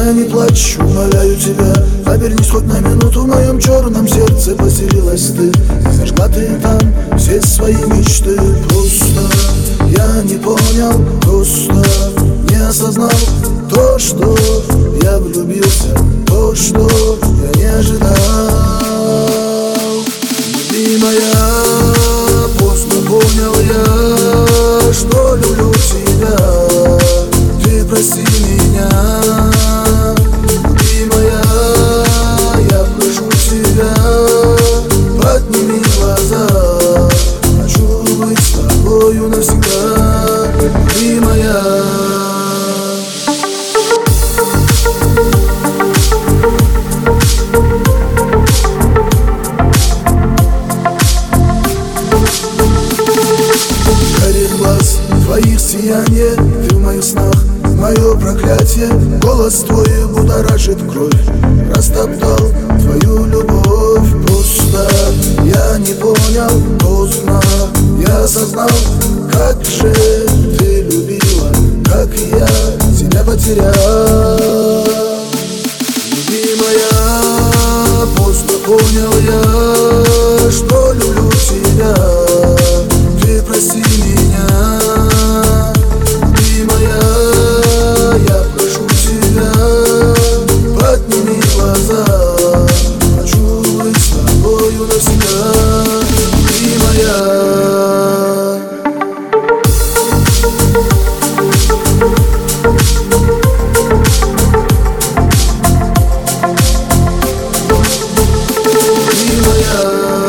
Родная, не плачь, умоляю тебя, обернись хоть на минуту, в моем черном сердце поселилась ты. Зажгла ты там все свои мечты. Просто я не понял, просто не осознал то, что я влюбился, то, что я не ожидал. Любимая, поздно понял я, что люблю тебя. Ты прости меня, любимая, я прошу тебя, подними глаза. Хочу быть с тобою навсегда, любимая. Глаз твоих сияние, ты в моих снах, мое проклятие. Голос твой будоражит кровь, растоптал твою любовь. Просто я не понял, поздно я осознал, как же ты любила, как и я тебя потерял. Любимая, поздно понял я, что люблю тебя. Ты прости меня, любимая, я прошу тебя, подними глаза. Хочу быть с тобою навсегда, любимая. Любимая.